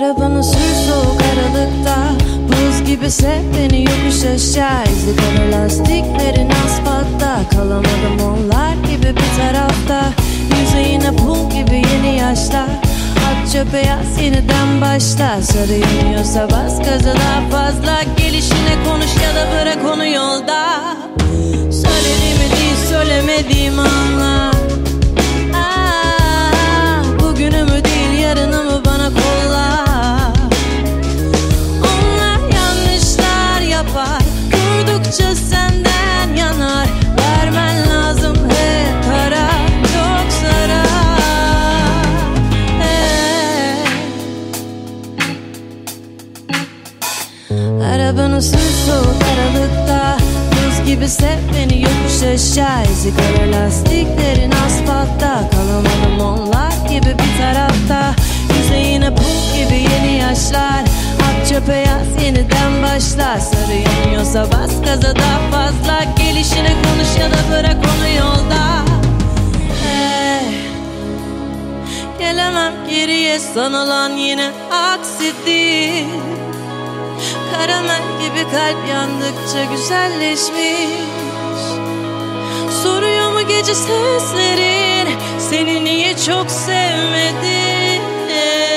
Arabanı sür soğuk aralıkta, buz gibi sev beni yokuş aşağı. İzi kalır lastiklerin asfaltta, kalamadım onlar gibi bir tarafta. Yüzeyine pul gibi yeni yaşlar, at çöpe yaz yeniden başla. Sarı yanıyorsa bas gaza daha fazla, gelişine konuş ya da bırak onu yolda. Söylediğimi değil söylemediğimi anla. Bugünümü değil yarınımı bana kolla. Onlar yanlışlar yapar, durdukça senden yanar. Vermen lazım hep para, çok zarar. Arabanı sür soğuk aralıkta, buz gibi sev beni yokuş aşağı. İzi kalır lastiklerin asfaltta, kalamadım onlar gibi bir tarafta. Yüzeyine pul gibi yeni yaşlar, at çöpe yaz yeniden başla. Sarı yanıyorsa bas gaza daha fazla, gelişine konuş ya da bırak onu yolda. Gelemem geriye sanılan yine aksi değil. Karamel gibi kalp yandıkça güzelleşmiş. Soruyor mu gece seslerin, seni niye çok sevmedim?